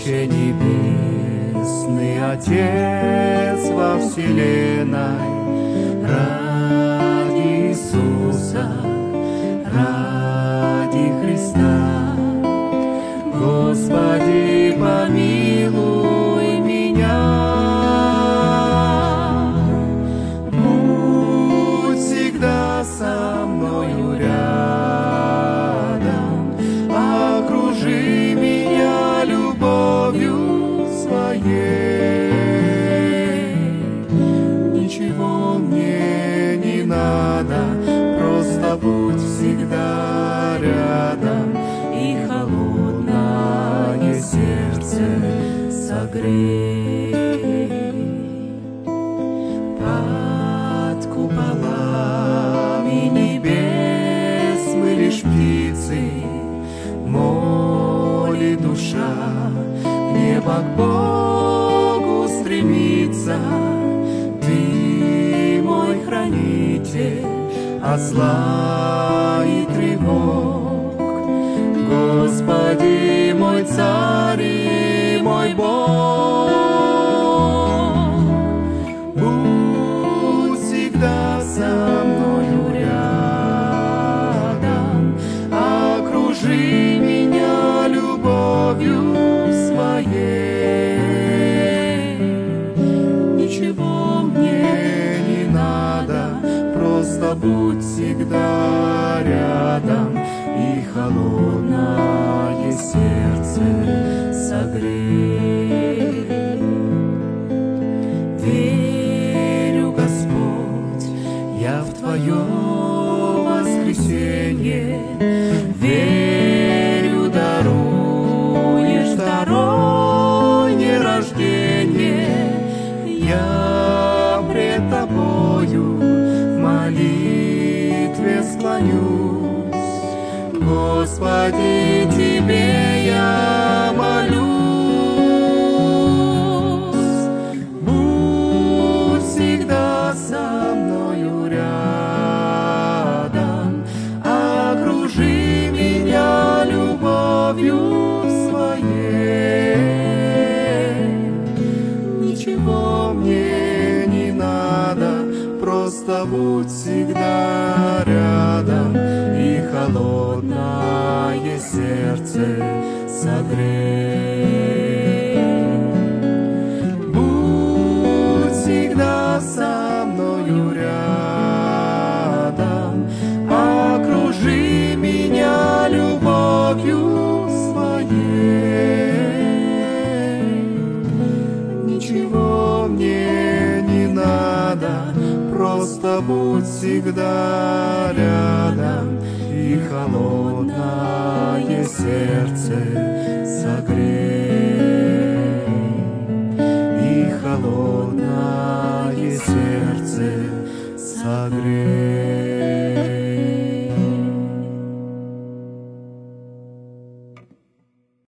Отче Небесный, Отец во вселенной, ради Иисуса, ради Христа, Господи, помилуй меня. Будь всегда со мною рядом, окружи меня любовью своей. Ничего мне не надо, просто будь всегда рядом и холодное сердце согрей. Под куполами небес мы лишь птицы, молит душа, в небо к Богу стремится. Ты мой хранитель от зла и тревог, Господи, мой Царь и мой Бог. Будь всегда со мною рядом, окружи меня любовью своей. Ничего мне не надо, просто будь всегда рядом и холодное сердце согрей. Верю, Господь, я в Твое воскресенье, верю, даруешь второе рождение. Я пред Тобою в молитве склонюсь, Господи, Тебе я молюсь. Будь всегда со мною рядом, окружи меня любовью своей. Ничего мне не надо, просто будь всегда рядом и холодное сердце согрей. Будь всегда со мною рядом, окружи меня любовью своей. Ничего мне не надо, просто будь всегда рядом и холодное сердце согрей. И холодное сердце согрей.